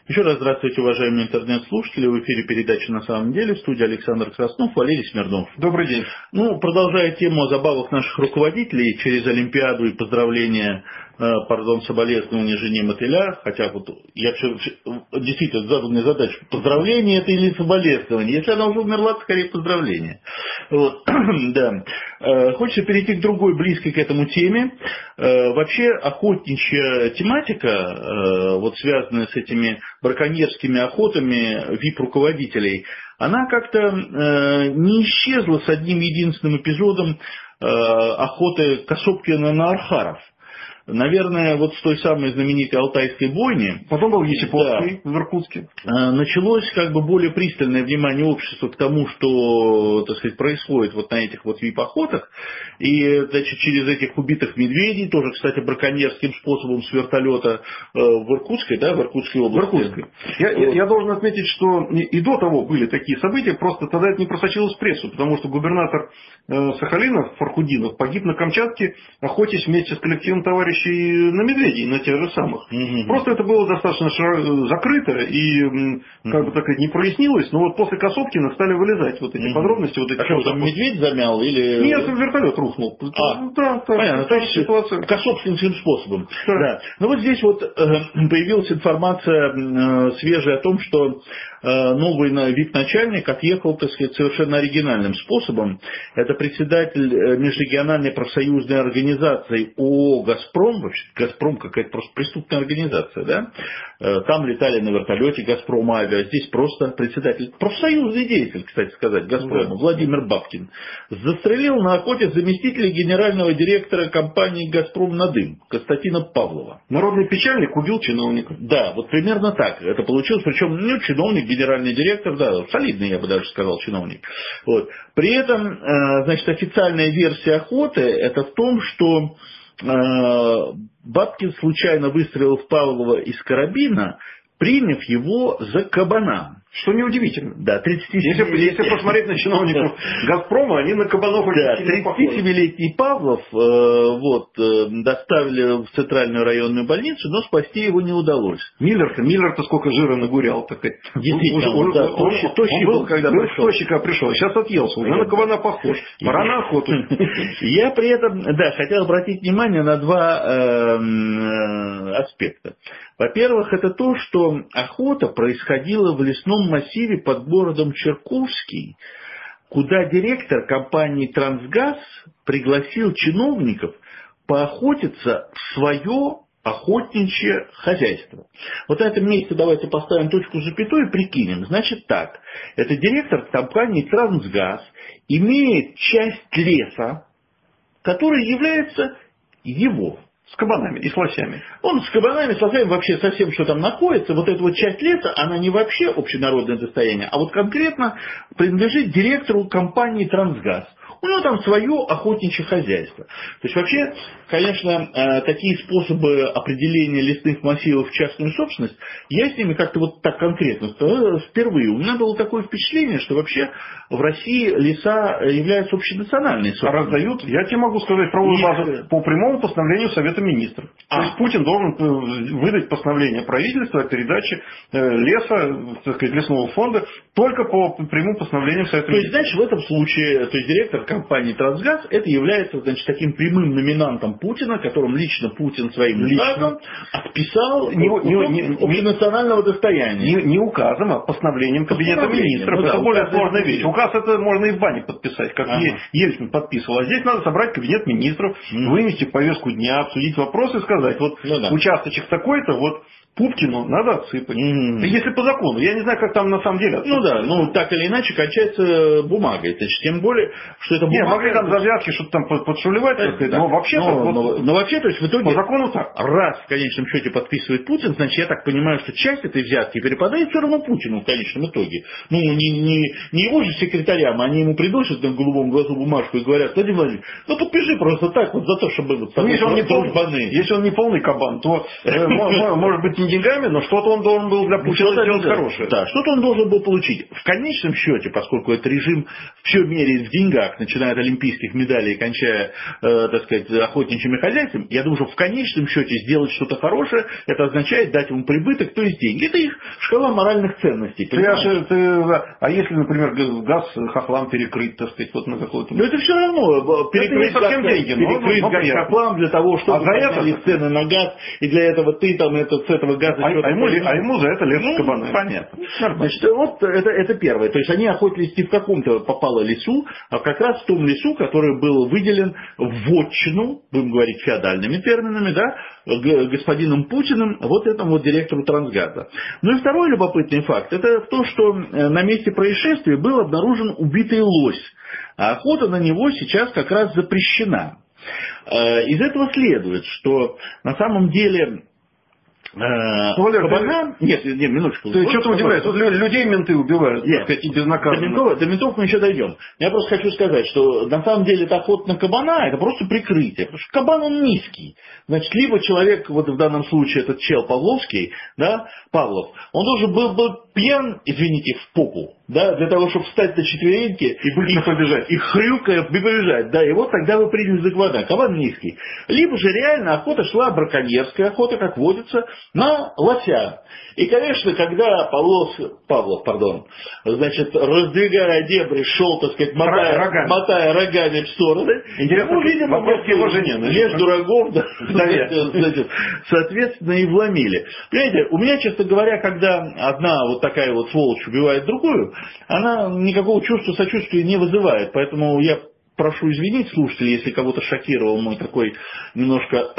Еще раз здравствуйте, уважаемые интернет-слушатели. В эфире передача «На самом деле». В студии Александр Краснов, Валерий Смирнов. Добрый день. Продолжая тему о забавах наших руководителей через Олимпиаду и поздравления, соболезнования жене мотыля, хотя вот я действительно задал мне задачу, поздравление это или соболезнование. Если она уже умерла, то скорее поздравление. Да. Хочется перейти к другой, близкой к этому теме. Вообще охотничья тематика, связанная с этими браконьерскими охотами VIP-руководителей, она как-то не исчезла с одним единственным эпизодом охоты Косопкина на архаров. Наверное, с той самой знаменитой Алтайской бойни. Потом был Есиповский в Иркутске. Началось более пристальное внимание общества к тому, что, происходит на этих VIP-охотах. И, через этих убитых медведей, тоже, кстати, браконьерским способом с вертолета в Иркутской области. В Иркутской. Я должен отметить, что и до того были такие события, просто тогда это не просочилось в прессу, потому что губернатор Сахалина Фархудинов погиб на Камчатке, охотясь вместе с коллективом товарищей на медведей, на тех же самых. Просто это было достаточно закрыто и, не прояснилось, но после Косопкина стали вылезать эти подробности. Что, медведь замял или... Нет, вертолет рухнул. Понятно, то есть ситуация... Косопкинским способом. Да. Здесь появилась информация свежая о том, что новый VIP-начальник отъехал, совершенно оригинальным способом. Это председатель межрегиональной профсоюзной организации ООО «Газпром». Вообще, «Газпром» какая-то просто преступная организация, да? Там летали на вертолете «Газпром Авиа», здесь просто председатель, профсоюзный деятель, кстати сказать, «Газпрома», Владимир Бабкин, застрелил на охоте заместителя генерального директора компании «Газпром на дым» Константина Павлова. Народный печальник убил чиновника. Да, примерно так это получилось, причем чиновник, генеральный директор, да, солидный, я бы даже сказал, чиновник. При этом, официальная версия охоты это в том, что Бабкин случайно выстрелил в Павлова из карабина, приняв его за кабана. Что неудивительно. Да, 37-летний... Если посмотреть на чиновников «Газпрома», они на кабанов очень похожи. 37-летний Павлов доставили в центральную районную больницу, но спасти его не удалось. Миллер-то сколько жира нагурял. Действительно, тощий был, когда пришел. Тощий, когда пришел. Сейчас отъелся, уже на кабана похож. Пора на охоту. Я при этом, хотел обратить внимание на два аспекта. Во-первых, это то, что охота происходила в лесном массиве под городом Черковский, куда директор компании «Трансгаз» пригласил чиновников поохотиться в свое охотничье хозяйство. На этом месте давайте поставим точку с запятой и прикинем. Значит так, это директор компании «Трансгаз» имеет часть леса, которая является его. С кабанами и с лосями. Он с кабанами, с лосями, вообще со всем, что там находится. Эта часть леса, она не вообще общенародное достояние, а конкретно принадлежит директору компании «Трансгаз». У него там свое охотничье хозяйство. То есть вообще, конечно, такие способы определения лесных массивов в частную собственность, я с ними как-то так конкретно впервые. У меня было такое впечатление, что вообще в России леса являются общенациональной собственностью. А раздают, я тебе могу сказать, правовую базу по прямому постановлению Совета Министров. То есть Путин должен выдать постановление правительства о передаче леса, лесного фонда только по прямому постановлению Совета Министров. То есть, в этом случае, директор компании «Трансгаз» это является, таким прямым номинантом Путина, которым лично Путин своим указом отписал общенационального достояния. Не указом, а постановлением Кабинета Министров. Это более сложная вещь. Указ это можно и в бане подписать, как Ельцин подписывал. А здесь надо собрать Кабинет Министров, вынести в повестку дня, обсудить вопросы и сказать, участочек такой-то, Пупкину надо отсыпать. Если по закону. Я не знаю, как там на самом деле отсыпать. Так или иначе кончается бумагой. Тем более, что это бумага... могли там завязки что-то там подшулевать. Но вообще... вообще, то есть в итоге... По закону так. Раз в конечном счете подписывает Путин, значит, я так понимаю, что часть этой взятки перепадает все равно Путину в конечном итоге. Не его же секретарям, они ему приносят на голубом глазу бумажку и говорят: Владимир Владимирович, подпиши просто так, за то, чтобы... Если он не полный кабан, то, может быть, не деньгами, но что-то он должен был для Путина сделать хорошее. Да, что-то он должен был получить. В конечном счете, поскольку этот режим все меряет в деньгах, начиная от олимпийских медалей и кончая, так сказать, охотничьим хозяйством, я думаю, что в конечном счете сделать что-то хорошее, это означает дать ему прибыток, то есть деньги. Это их шкала моральных ценностей. А если, например, газ хохлам перекрыть, так сказать, вот на какой-то... Но это все равно. Перекрыть газ хохлам для того, чтобы подняли цены на газ, и для этого ты там с этого газа что-то... А ему за это лес кабаны. Понятно. Значит, вот это первое. То есть они охотились не в каком-то попало лесу, а как раз в том лесу, который был выделен в вотчину, будем говорить феодальными терминами, да, господином Путиным, вот этому вот директору Трансгаза. Ну и второй любопытный факт, это то, что на месте происшествия был обнаружен убитый лось, а охота на него сейчас как раз запрещена. Из этого следует, что на самом деле... Валер, Нет, минуточку. Ты что-то удивляешься. Людей менты убивают, так сказать, безнаказанно. До ментов мы еще дойдем. Я просто хочу сказать, что на самом деле эта охота на кабана это просто прикрытие. Потому что кабан он низкий. Значит, либо человек, вот в данном случае этот чел Павловский, да, Павлов, он должен был пьян, извините, в попу, да, для того, чтобы встать на четвереньки и быстро побежать. И хрюкая побежать. Да, и вот тогда вы приняли за кабана. Кабан низкий. Либо же реально охота шла, браконьерская охота, как водится, на лося. И, конечно, когда Павлов, значит, раздвигая дебри, шел, так сказать, мотая рогами в стороны, интересно, видимо, его жене, между рогов, да, соответственно, и вломили. Понимаете, у меня, честно говоря, когда одна вот такая вот сволочь убивает другую, она никакого чувства сочувствия не вызывает. Поэтому я прошу извинить слушателей, если кого-то шокировал мой такой немножко,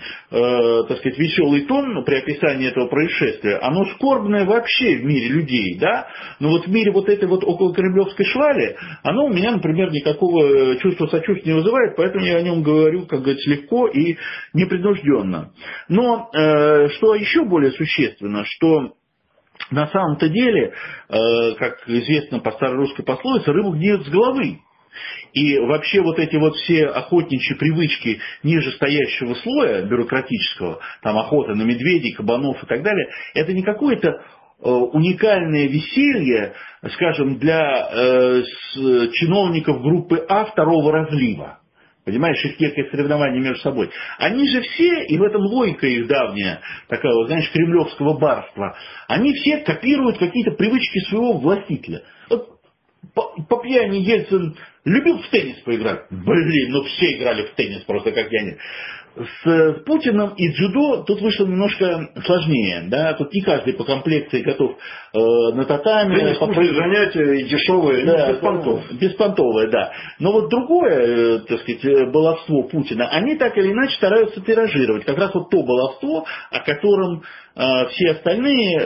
так сказать, веселый тон при описании этого происшествия. Оно скорбное вообще в мире людей, да? Но вот в мире вот этой вот околокремлевской швали, оно у меня, например, никакого чувства сочувствия не вызывает, поэтому я о нем говорю, как говорится, легко и непринужденно. Но что еще более существенно, что на самом-то деле, как известно по старорусской пословице, рыбу гниет с головы. И вообще вот эти вот все охотничьи привычки ниже стоящего слоя бюрократического, там охота на медведей, кабанов и так далее, это не какое-то уникальное веселье, скажем, для чиновников группы А второго разлива. Понимаешь, их некое соревнование между собой. Они же все, и в этом логика их давняя, такая вот, знаешь, кремлевского барства, они все копируют какие-то привычки своего властителя. Вот по пьяни Ельцин любил в теннис поиграть. Блин, ну все играли в теннис, просто как я не... С Путиным и дзюдо тут вышло немножко сложнее. Да? Тут не каждый по комплекции готов на татами. Занятия дешевые, да, беспонтовые, да. Но вот другое, так сказать, баловство Путина, они так или иначе стараются тиражировать. Как раз вот то баловство, о котором все остальные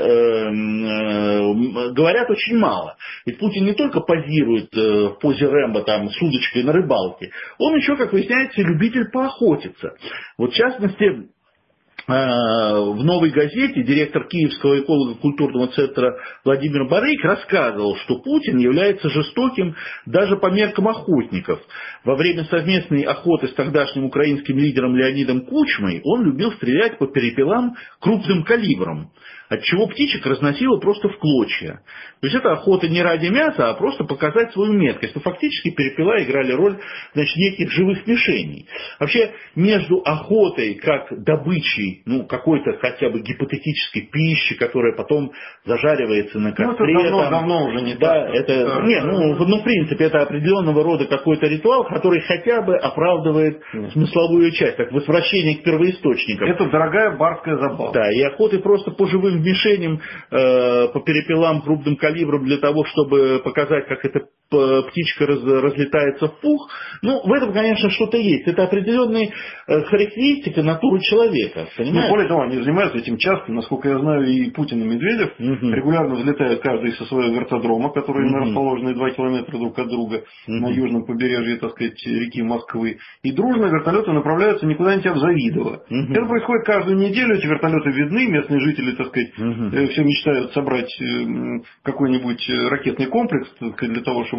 говорят очень мало. Ведь Путин не только позирует в позе Рэмбо там, с удочкой на рыбалке, он еще, как выясняется, любитель поохотиться. Вот в частности, в «Новой газете» директор Киевского эколого-культурного центра Владимир Барык рассказывал, что Путин является жестоким даже по меркам охотников. Во время совместной охоты с тогдашним украинским лидером Леонидом Кучмой он любил стрелять по перепелам крупным калибром, отчего птичек разносило просто в клочья. То есть это охота не ради мяса, а просто показать свою меткость. Но фактически перепела играли роль, значит, неких живых мишеней. Вообще между охотой как добычей, ну, какой-то хотя бы гипотетической пищи, которая потом зажаривается на костре. Ну, это давно уже не да, так. Это, не, в принципе, это определенного рода какой-то ритуал, который хотя бы оправдывает смысловую часть, как возвращение к первоисточникам. Это дорогая барская забава. Да, и охоты просто по живым мишеням, по перепелам крупным калибром для того, чтобы показать, как эта птичка разлетается в пух. Ну, в этом, конечно, что-то есть. Это определенная характеристика натуры человека. Ну, более того, они занимаются этим часто. Насколько я знаю, и Путин, и Медведев регулярно взлетают каждый со своего вертодрома, которые расположены 2 километра друг от друга на южном побережье, так сказать, реки Москвы. И дружно вертолеты направляются не куда-нибудь, а в Завидово. Это происходит каждую неделю. Эти вертолеты видны. Местные жители, так сказать, все мечтают собрать какой-нибудь ракетный комплекс для того, чтобы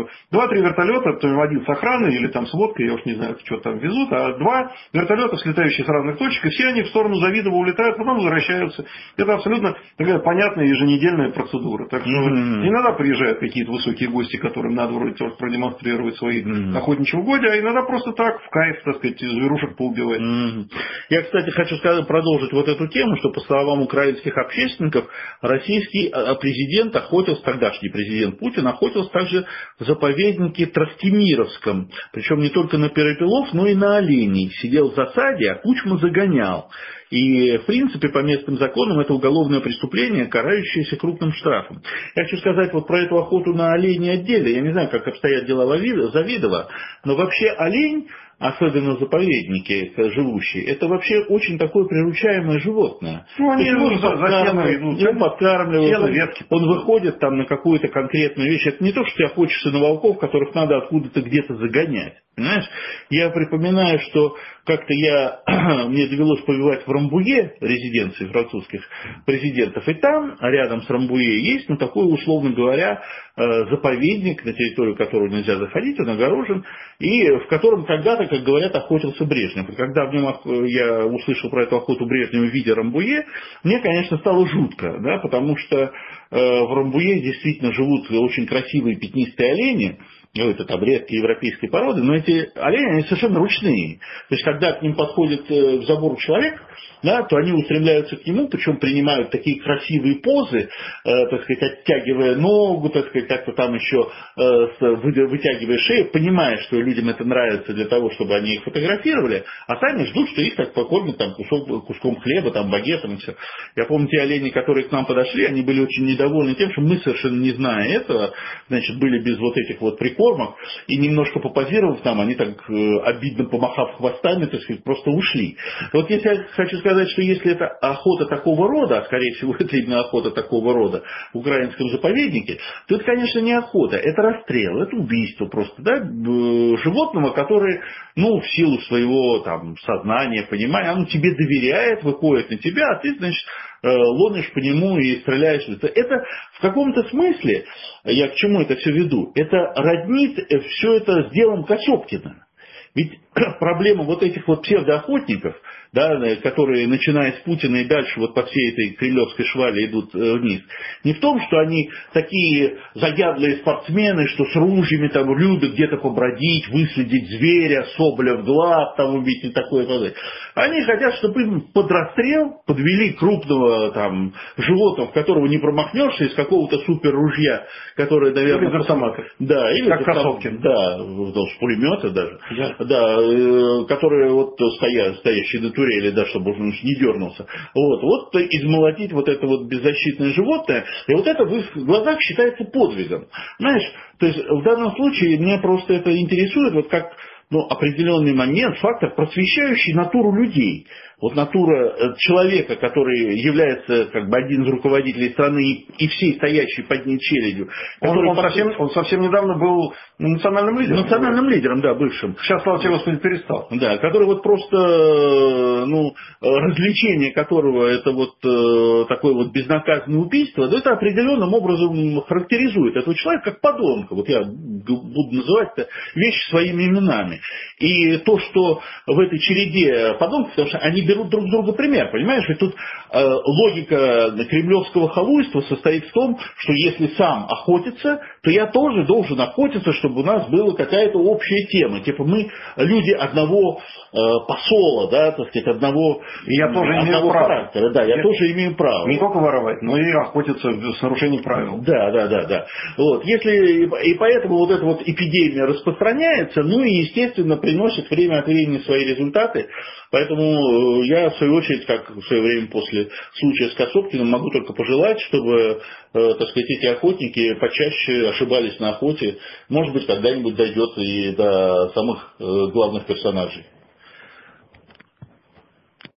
там 2-3 вертолета, то один с охраной или там с водкой, я уж не знаю, что там везут, а 2 вертолета, слетающие с разных точек, и все они в сторону Завидово улетают, потом возвращаются. Это абсолютно такая понятная еженедельная процедура. Так что иногда приезжают какие-то высокие гости, которым надо вроде тоже продемонстрировать свои охотничьи угодья, а иногда просто так, в кайф, так сказать, зверушек поубивать. Я, кстати, хочу продолжить вот эту тему, что, по словам украинских общественников, российский президент охотился, тогдашний президент Путин охотился также в заповеднике Тростемировском, причем не только на перепелов, но и на оленей. Сидел в засаде, а Кучма загонял. И, в принципе, по местным законам это уголовное преступление, карающееся крупным штрафом. Я хочу сказать вот про эту охоту на оленей отдельно. Я не знаю, как обстоят дела в Завидово, но вообще олень, особенно в заповеднике живущий, это вообще очень такое приручаемое животное. Ну, они его подкармливают, он выходит там на какую-то конкретную вещь. Это не то, что ты охотишься на волков, которых надо откуда-то где-то загонять. Понимаешь? Я припоминаю, что как-то мне довелось побывать в Рамбуе, резиденции французских президентов, и там, рядом с Рамбуе, есть, такой, условно говоря, заповедник, на территорию которого нельзя заходить, он огорожен, и в котором когда-то, как говорят, охотился Брежнев. И когда я услышал про эту охоту Брежнева в виде Рамбуе, мне, конечно, стало жутко, да, потому что в Рамбуе действительно живут очень красивые пятнистые олени, это там редкие европейские породы, но эти олени, они совершенно ручные. То есть, когда к ним подходит к забору человек, да, то они устремляются к нему, причем принимают такие красивые позы, так сказать, оттягивая ногу, так сказать, как-то там еще вытягивая шею, понимая, что людям это нравится для того, чтобы они их фотографировали, а сами ждут, что их так покормят там, куском хлеба, там, багетом и все. Я помню, те олени, которые к нам подошли, они были очень недовольны тем, что мы, совершенно не зная этого, значит, были без вот этих вот прикормок, и немножко попозировав нам, они так обидно помахав хвостами, так сказать, просто ушли. Вот если я хочу сказать, что если это охота такого рода, а скорее всего это именно охота такого рода в украинском заповеднике, то это, конечно, не охота, это расстрел, это убийство просто, да, животного, которое, в силу своего там сознания, понимания, оно тебе доверяет, выходит на тебя, а ты, значит, ломишь по нему и стреляешь. Это в каком-то смысле, я к чему это все веду, это роднит все это с делом Касёткина. Ведь проблема вот этих вот псевдоохотников, да, которые, начиная с Путина и дальше вот по всей этой кремлевской швале идут вниз, не в том, что они такие заядлые спортсмены, что с ружьями там любят где-то побродить, выследить зверя, соболя в глаз, там убить, не такое подать. Они хотят, чтобы им под расстрел подвели крупного там животного, в которого не промахнешься, из какого-то супер ружья, которое, наверное... Или из автомата. Да, или как Касоткин. Да, с пулемета даже. Да, которые вот стоящие на турели, да, чтобы он не дернулся. Вот измолотить вот это вот беззащитное животное, и вот это в их глазах считается подвигом. Знаешь, то есть в данном случае меня просто это интересует, вот как определенный момент, фактор, просвещающий натуру людей. Вот натура человека, который является как бы один из руководителей страны и всей стоящей под ней челядью. Он совсем недавно был национальным лидером. Национальным лидером, да, бывшим. Сейчас, слава тебе, Господи, перестал. Да, который вот просто, развлечение которого это вот такое вот безнаказанное убийство, это определенным образом характеризует этого человека как подонка. Вот я буду называть вещи своими именами. И то, что в этой череде подонков, потому что они берут друг с друга пример, понимаешь? Ведь тут логика кремлевского халуйства состоит в том, что если сам охотится, то я тоже должен охотиться, чтобы у нас была какая-то общая тема. Типа мы люди одного посола, да, так сказать, одного характера. Да, я тоже имею право. Не только воровать, но и охотиться с нарушением правил. Да. Вот. И поэтому вот эта вот эпидемия распространяется, и, естественно, приносит время от времени свои результаты. Поэтому я, в свою очередь, как в свое время после случая с Касоткиным, могу только пожелать, чтобы, так сказать, эти охотники почаще ошибались на охоте. Может быть, когда-нибудь дойдет и до самых главных персонажей.